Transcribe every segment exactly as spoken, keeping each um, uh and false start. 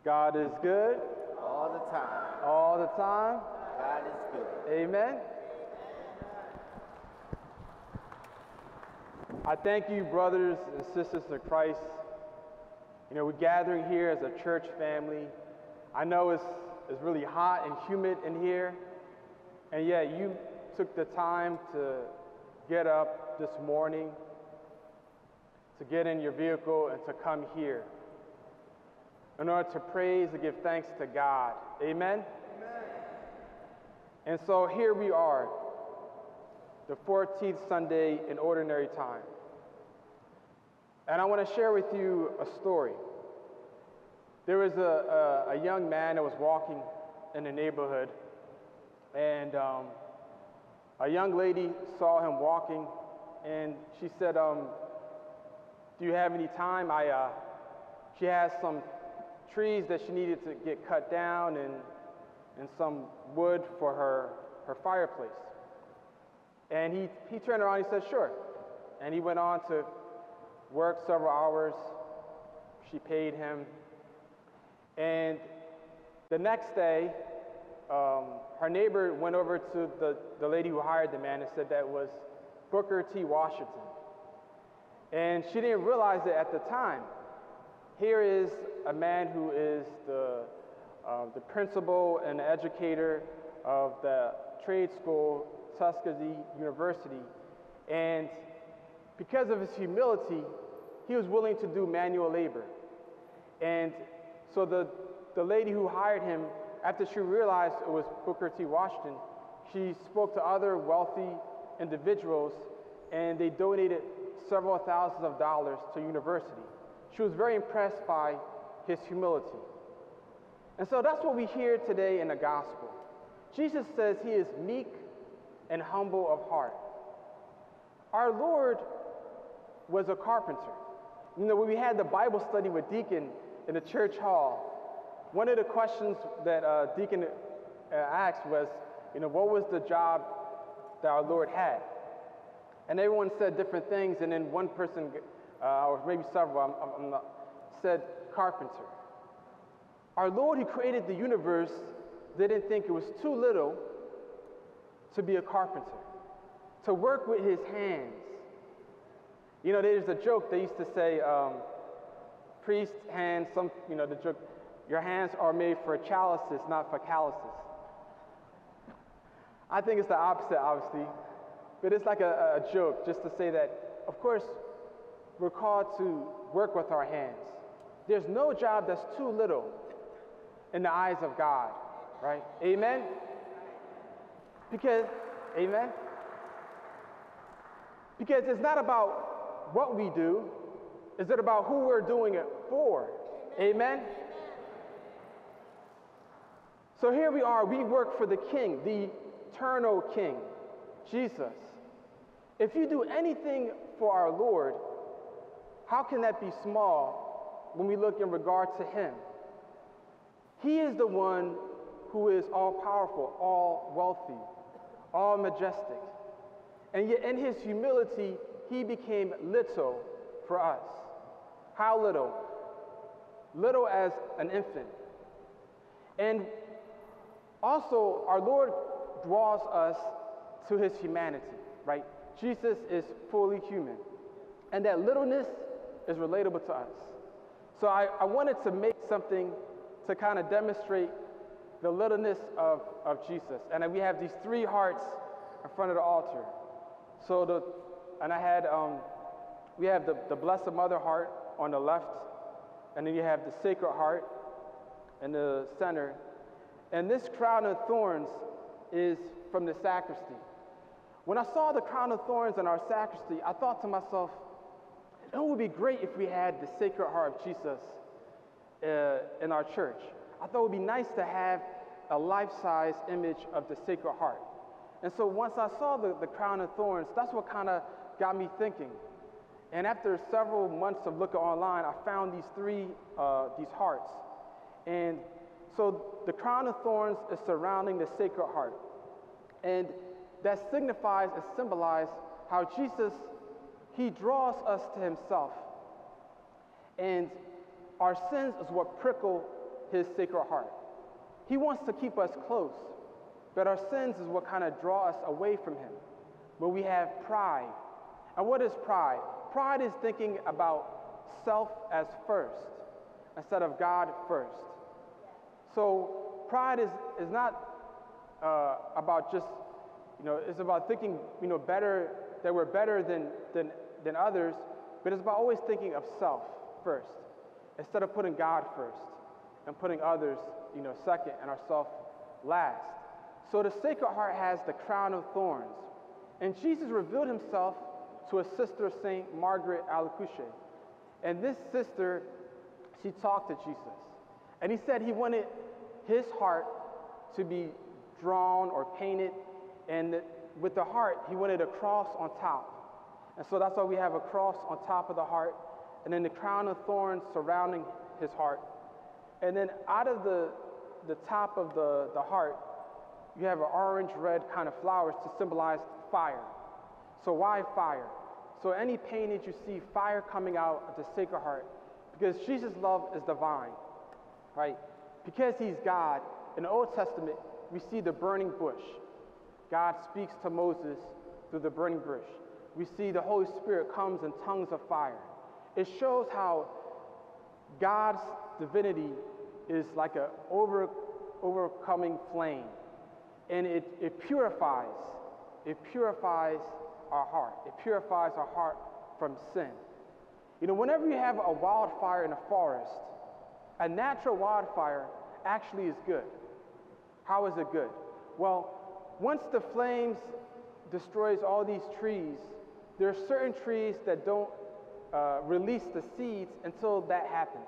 God is good. All the time. All the time. God is good. Amen. I thank you, brothers and sisters in Christ. You know, we're gathering here as a church family. I know it's, it's really hot and humid in here, and yet you took the time to get up this morning, to get in your vehicle and to come here in order to praise and give thanks to God. Amen? Amen. And so here we are, the fourteenth Sunday in Ordinary Time. And I want to share with you a story. There was a, a, a young man that was walking in the neighborhood, and um, a young lady saw him walking, and she said, um, do you have any time? I, uh, she has some trees that she needed to get cut down and, and some wood for her, her fireplace. And he, he turned around and he said, sure. And he went on to work several hours. She paid him. And the next day, um, her neighbor went over to the, the lady who hired the man and said that was Booker T. Washington. And she didn't realize it at the time. Here is a man who is the, uh, the principal and the educator of the trade school, Tuskegee University. And because of his humility, he was willing to do manual labor. And so the, the lady who hired him, after she realized it was Booker T. Washington, she spoke to other wealthy individuals, and they donated several thousands of dollars to the university. She was very impressed by his humility. And so that's what we hear today in the gospel. Jesus says he is meek and humble of heart. Our Lord was a carpenter. You know, when we had the Bible study with Deacon in the church hall, one of the questions that uh, Deacon uh, asked was, you know, what was the job that our Lord had? And everyone said different things, and then one person, uh, or maybe several, I'm, I'm not, said carpenter. Our Lord, who created the universe, didn't think it was too little to be a carpenter, to work with his hands. You know, there's a joke they used to say, um, priest hands, some, you know, the joke, your hands are made for chalices, not for calluses. I think it's the opposite, obviously, but it's like a, a joke just to say that, of course, we're called to work with our hands. There's no job that's too little in the eyes of God, right? Amen? Because, amen? Because it's not about what we do, it's about who we're doing it for. Amen? Amen? So here we are, we work for the King, the eternal King, Jesus. If you do anything for our Lord, how can that be small when we look in regard to him? He is the one who is all powerful, all wealthy, all majestic. And yet in his humility, he became little for us. How little? Little as an infant. And also, our Lord draws us to his humanity, right? Jesus is fully human. And that littleness is relatable to us. So I, I wanted to make something to kind of demonstrate the littleness of, of Jesus. And we have these three hearts in front of the altar. So the, and I had, um, we have the, the Blessed Mother heart on the left, and then you have the Sacred Heart in the center. And this crown of thorns is from the sacristy. When I saw the crown of thorns in our sacristy, I thought to myself, it would be great if we had the Sacred Heart of Jesus uh, in our church. I thought it would be nice to have a life-size image of the Sacred Heart. And so once I saw the, the crown of thorns, that's what kind of got me thinking. And after several months of looking online, I found these three, uh, these hearts. And so the crown of thorns is surrounding the Sacred Heart. And that signifies and symbolizes how Jesus, he draws us to himself. And our sins is what prickle his sacred heart. He wants to keep us close, but our sins is what kind of draw us away from him. When we have pride. And what is pride? Pride is thinking about self as first instead of God first. So pride is, is not uh, about just, you know, it's about thinking, you know, better, that we're better than, than, than others, but it's about always thinking of self first instead of putting God first and putting others, you know, second and ourselves last. So the Sacred Heart has the crown of thorns. And Jesus revealed himself to a sister, Saint Margaret Alacoque. And this sister, she talked to Jesus. And he said he wanted his heart to be drawn or painted. And with the heart, he wanted a cross on top. And so that's why we have a cross on top of the heart. And then the crown of thorns surrounding his heart. And then out of the, the top of the, the heart, you have an orange-red kind of flowers to symbolize fire. So why fire? So any painting you see fire coming out of the Sacred Heart, because Jesus' love is divine, right? Because he's God, in the Old Testament, we see the burning bush. God speaks to Moses through the burning bush. We see the Holy Spirit comes in tongues of fire. It shows how God's divinity is like an over, overcoming flame. And it, it purifies, it purifies our heart. It purifies our heart from sin. You know, whenever you have a wildfire in a forest, a natural wildfire actually is good. How is it good? Well, once the flames destroys all these trees, there are certain trees that don't uh, release the seeds until that happens.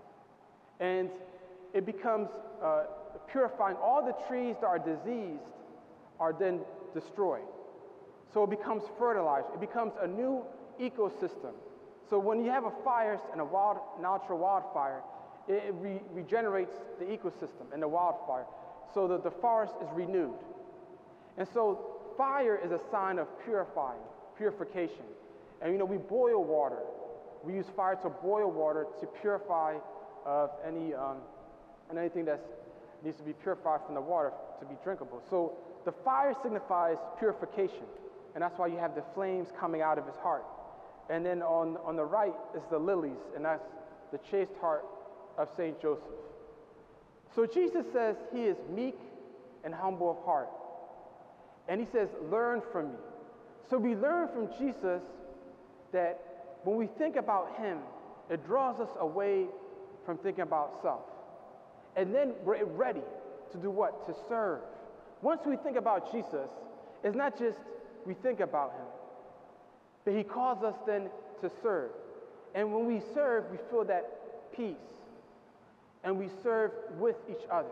And it becomes uh, purifying. All the trees that are diseased are then destroyed. So it becomes fertilized. It becomes a new ecosystem. So when you have a fire and a wild, natural wildfire, it, it re regenerates the ecosystem and the wildfire so that the forest is renewed. And so fire is a sign of purifying, purification. And you know, we boil water. We use fire to boil water to purify of any um, and anything that needs to be purified from the water to be drinkable. So the fire signifies purification, and that's why you have the flames coming out of his heart. And then on, on the right is the lilies, and that's the chaste heart of Saint Joseph. So Jesus says he is meek and humble of heart. And he says, learn from me. So we learn from Jesus that when we think about him, it draws us away from thinking about self. And then we're ready to do what? To serve. Once we think about Jesus, it's not just we think about him, but he calls us then to serve. And when we serve, we feel that peace. And we serve with each other.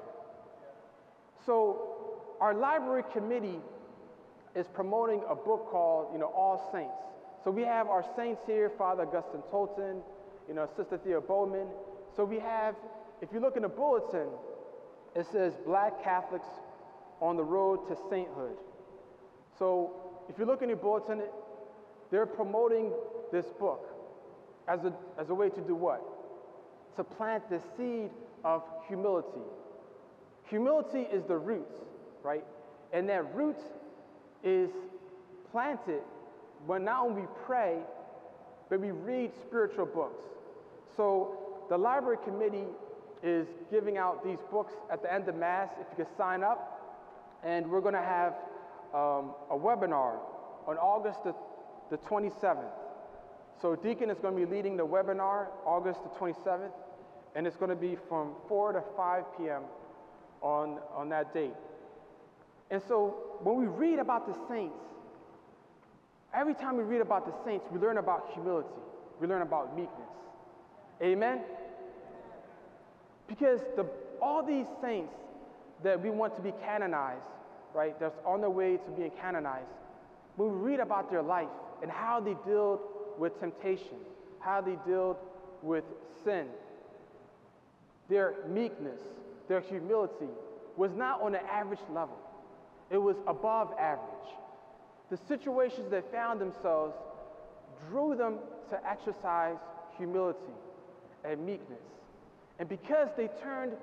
So our library committee is promoting a book called, you know, All Saints. So we have our saints here, Father Augustine Tolton, you know, Sister Thea Bowman. So we have, if you look in the bulletin, it says Black Catholics on the Road to Sainthood. So if you look in your bulletin, they're promoting this book as a, as a way to do what? To plant the seed of humility. Humility is the root, right? And that root is planted when not only we pray, but we read spiritual books. So the library committee is giving out these books at the end of Mass if you could sign up. And we're going to have um, a webinar on August the, the twenty-seventh. So Deacon is going to be leading the webinar August the twenty-seventh, and it's going to be from four to five p m on, on that date. And so when we read about the saints, every time we read about the saints, we learn about humility. We learn about meekness. Amen? Because the, all these saints that we want to be canonized, right, that's on their way to being canonized, when we read about their life and how they dealt with temptation, how they dealt with sin, their meekness, their humility was not on an average level. It was above average. The situations they found themselves drew them to exercise humility and meekness. And because they turned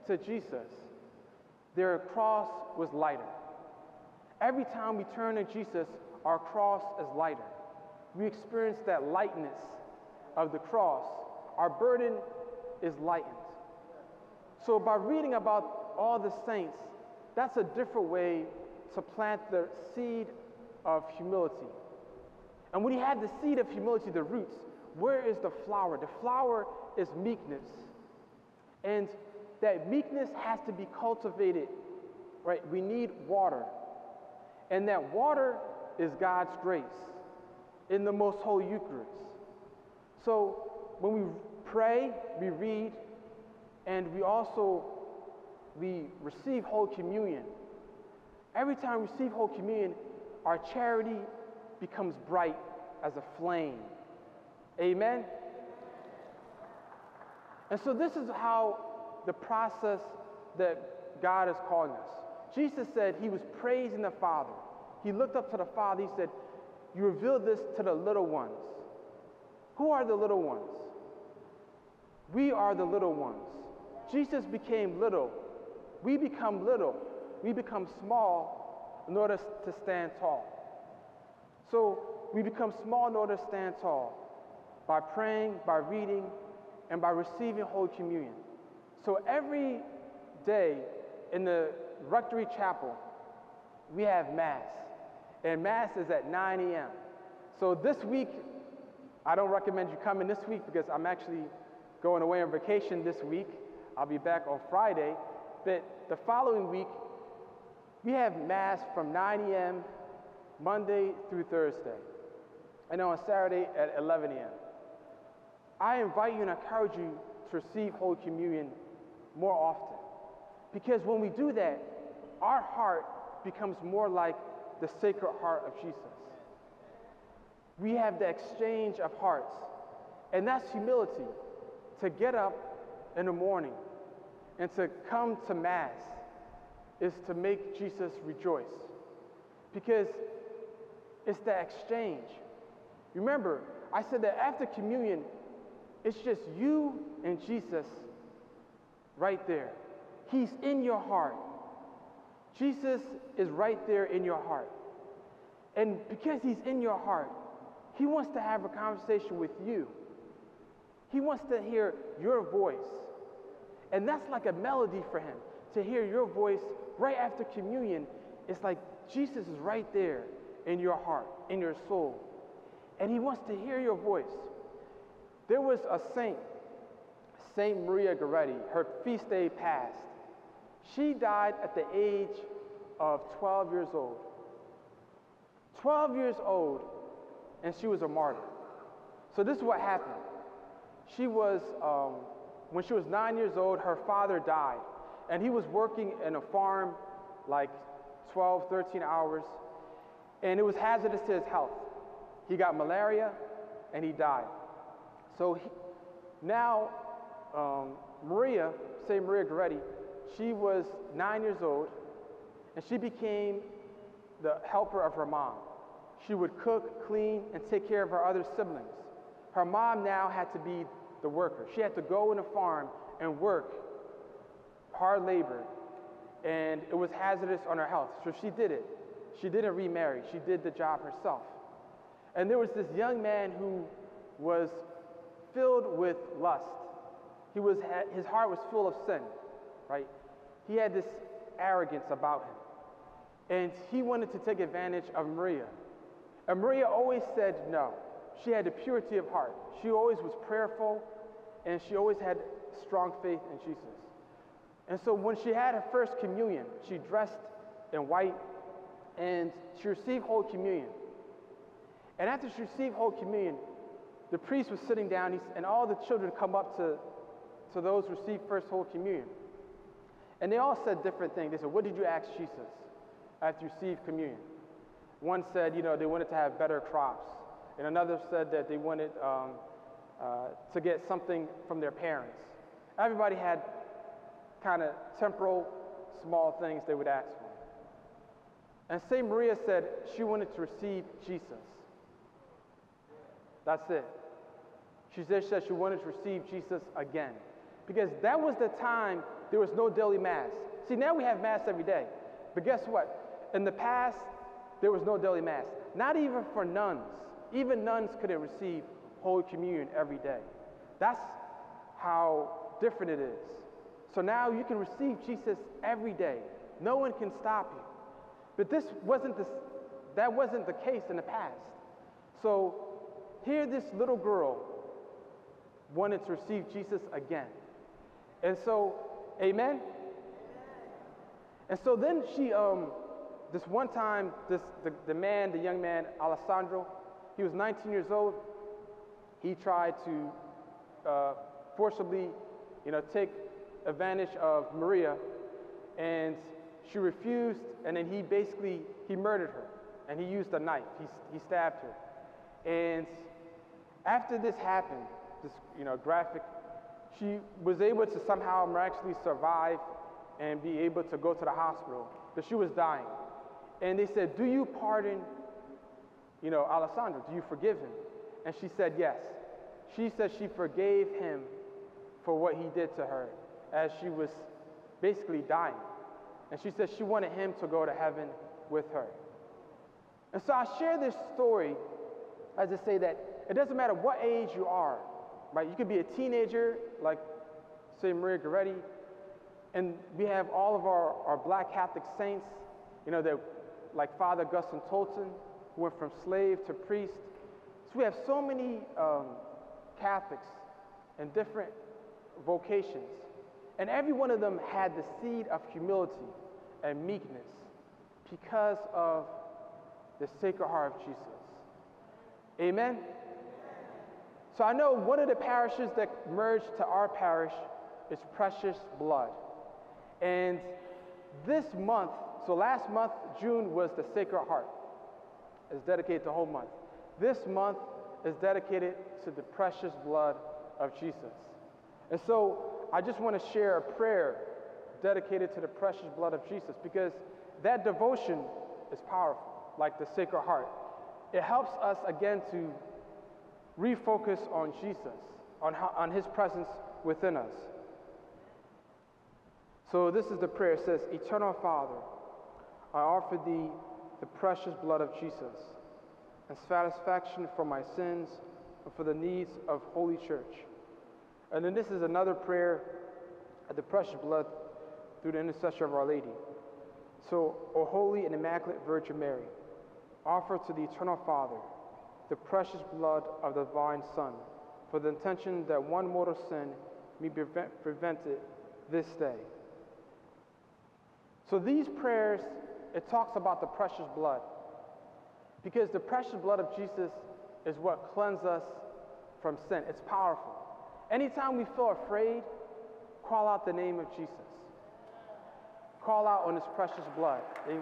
to Jesus, their cross was lighter. Every time we turn to Jesus, our cross is lighter. We experience that lightness of the cross. Our burden is lightened. So by reading about all the saints, that's a different way to plant the seed of humility. And when you have the seed of humility, the roots, where is the flower? The flower is meekness. And that meekness has to be cultivated, right? We need water. And that water is God's grace in the most holy Eucharist. So when we pray, we read, and we also we receive Holy Communion. Every time we receive Holy Communion, our charity becomes bright as a flame. Amen? And so this is how the process that God is calling us. Jesus said he was praising the Father. He looked up to the Father. He said, you revealed this to the little ones. Who are the little ones? We are the little ones. Jesus became little. We become little. We become small in order to stand tall. So we become small in order to stand tall by praying, by reading, and by receiving Holy Communion. So every day in the Rectory Chapel, we have Mass. And Mass is at nine a m So this week, I don't recommend you coming this week because I'm actually going away on vacation this week. I'll be back on Friday. But the following week, we have Mass from nine a m Monday through Thursday. And on Saturday at eleven a m I invite you and encourage you to receive Holy Communion more often. Because when we do that, our heart becomes more like the Sacred Heart of Jesus. We have the exchange of hearts. And that's humility. To get up in the morning and to come to Mass is to make Jesus rejoice. Because it's the exchange. Remember, I said that after communion, it's just you and Jesus right there. He's in your heart. Jesus is right there in your heart. And because he's in your heart, he wants to have a conversation with you. He wants to hear your voice. And that's like a melody for him, to hear your voice right after communion. It's like Jesus is right there in your heart, in your soul. And he wants to hear your voice. There was a saint, Saint Maria Goretti. Her feast day passed. She died at the age of twelve years old. twelve years old, and she was a martyr. So this is what happened. She was, um, when she was nine years old, her father died. And he was working in a farm like twelve, thirteen hours. And it was hazardous to his health. He got malaria, and he died. So he, now, um, Maria, Saint Maria Goretti, she was nine years old, and she became the helper of her mom. She would cook, clean, and take care of her other siblings. Her mom now had to be the worker. She had to go in the farm and work, hard labor, and it was hazardous on her health. So she did it. She didn't remarry. She did the job herself. And there was this young man who was filled with lust. He was, his heart was full of sin, right? He had this arrogance about him. And he wanted to take advantage of Maria. And Maria always said no. She had a purity of heart. She always was prayerful, and she always had strong faith in Jesus. And so when she had her first communion, she dressed in white, and she received Holy Communion. And after she received Holy Communion, the priest was sitting down, and all the children come up to, to those who received first Holy Communion. And they all said different things. They said, what did you ask Jesus after you received communion? One said, you know, they wanted to have better crops. And another said that they wanted um, uh, to get something from their parents. Everybody had kind of temporal, small things they would ask for. And Saint Maria said she wanted to receive Jesus. That's it. She said she wanted to receive Jesus again. Because that was the time there was no daily mass. See, now we have mass every day. But guess what? In the past, there was no daily mass. Not even for nuns. Even nuns couldn't receive Holy Communion every day. That's how different it is. So now you can receive Jesus every day. No one can stop you. But this wasn't the, that wasn't the case in the past. So here this little girl wanted to receive Jesus again. And so, amen? And so then she, um, this one time, this the, the man, the young man, Alessandro, he was nineteen years old. He tried to uh, forcibly, you know, take advantage of Maria, and she refused, and then he basically, he murdered her, and he used a knife. He, he stabbed her. And after this happened, this, you know, graphic, she was able to somehow miraculously survive and be able to go to the hospital, but she was dying. And they said, do you pardon, you know, Alessandro? Do you forgive him? And she said yes. She said she forgave him for what he did to her as she was basically dying. And she said she wanted him to go to heaven with her. And so I share this story as to say that it doesn't matter what age you are, right? You could be a teenager, like, say, Maria Goretti, and we have all of our, our black Catholic saints, you know, that, like Father Augustine Tolton, who went from slave to priest. So we have so many um, Catholics in different vocations. And every one of them had the seed of humility and meekness because of the Sacred Heart of Jesus. Amen? So I know one of the parishes that merged to our parish is Precious Blood. And this month, so last month, June, was the Sacred Heart. It's dedicated the whole month. This month is dedicated to the precious blood of Jesus. And so I just want to share a prayer dedicated to the precious blood of Jesus, because that devotion is powerful, like the Sacred Heart. It helps us again to refocus on Jesus, on, how, on his presence within us. So this is the prayer. It says, Eternal Father, I offer thee the precious blood of Jesus and satisfaction for my sins and for the needs of Holy Church. And then this is another prayer of the precious blood through the intercession of Our Lady. So, O Holy and Immaculate Virgin Mary, offer to the Eternal Father the precious blood of the Divine Son, for the intention that one mortal sin may be prevent, prevented this day. So these prayers, it talks about the precious blood, because the precious blood of Jesus is what cleanses us from sin. It's powerful. Anytime we feel afraid, call out the name of Jesus. Call out on his precious blood.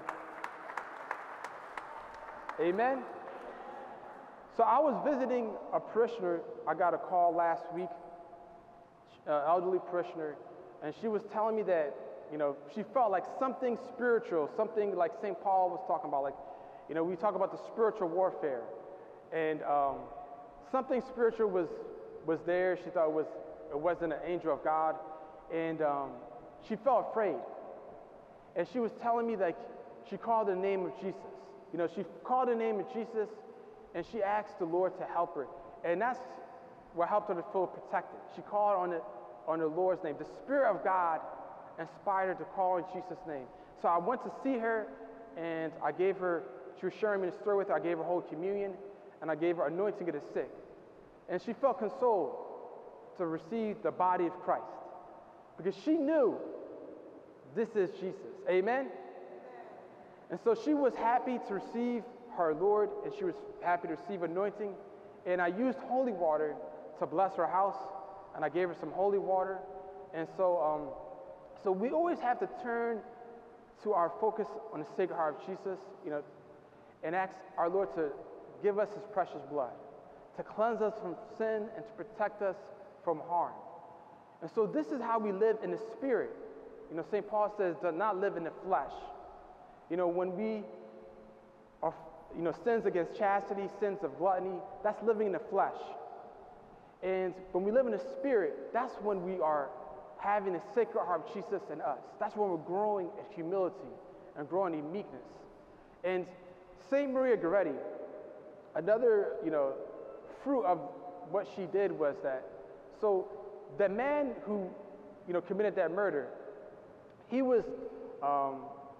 Amen? So I was visiting a parishioner. I got a call last week, an elderly parishioner, and she was telling me that, you know, she felt like something spiritual, something like Saint Paul was talking about. Like, you know, we talk about the spiritual warfare, and um, something spiritual was was there. She thought it was it wasn't an angel of God, and um, she felt afraid. And she was telling me that she called the name of Jesus. You know, she called the name of Jesus, and she asked the Lord to help her, and that's what helped her to feel protected. She called on the on the Lord's name. The Spirit of God inspired her to call in Jesus' name. So I went to see her, and I gave her, she was sharing me the story with her, I gave her Holy Communion, and I gave her anointing of the sick. And she felt consoled to receive the body of Christ, because she knew this is Jesus. Amen? And so she was happy to receive her Lord, and she was happy to receive anointing. And I used holy water to bless her house, and I gave her some holy water. And so, um, so we always have to turn to our focus on the Sacred Heart of Jesus, you know, and ask our Lord to give us his precious blood, to cleanse us from sin and to protect us from harm. And so this is how we live in the Spirit. You know, Saint Paul says, do not live in the flesh. You know, when we are, you know, sins against chastity, sins of gluttony, that's living in the flesh. And when we live in the Spirit, that's when we are having the Sacred Heart of Jesus in us. That's when we're growing in humility and growing in meekness. And Saint Maria Goretti, another, you know, fruit of what she did was that, so the man who, you know, committed that murder, he was, um,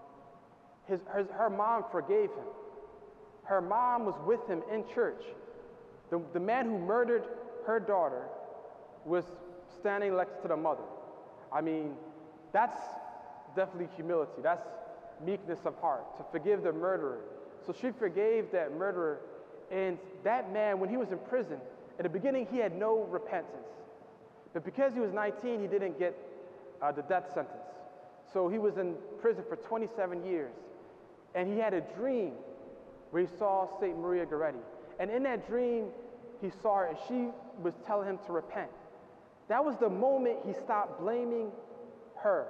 his, her, her mom forgave him. Her mom was with him in church. The, the man who murdered her daughter was standing next to the mother. I mean, that's definitely humility. That's meekness of heart, to forgive the murderer. So she forgave that murderer, and that man, when he was in prison, in the beginning he had no repentance. But because he was nineteen, he didn't get uh, the death sentence. So he was in prison for twenty-seven years. And he had a dream where he saw Saint Maria Goretti. And in that dream, he saw her and she was telling him to repent. That was the moment he stopped blaming her.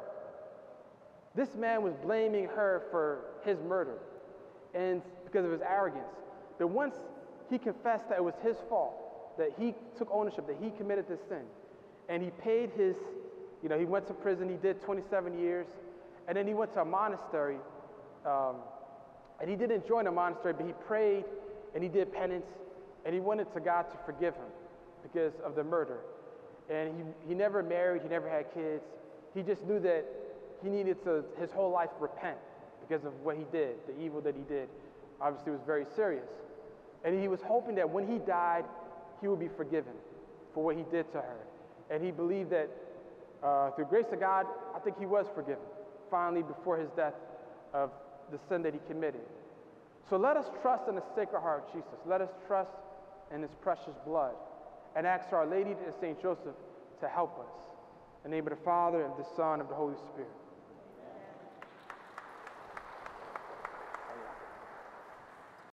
This man was blaming her for his murder and because of his arrogance. But once he confessed that it was his fault, that he took ownership, that he committed this sin, and he paid his, you know, he went to prison, he did twenty-seven years, and then he went to a monastery, um, and he didn't join a monastery, but he prayed and he did penance, and he wanted to God to forgive him because of the murder. And he, he never married, he never had kids. He just knew that he needed to, his whole life, repent because of what he did, the evil that he did. Obviously, it was very serious. And he was hoping that when he died, he would be forgiven for what he did to her. And he believed that uh, through the grace of God, I think he was forgiven, finally, before his death, of the sin that he committed. So let us trust in the Sacred Heart of Jesus. Let us trust in his precious blood and ask Our Lady and Saint Joseph to help us. In the name of the Father, and the Son, and of the Holy Spirit.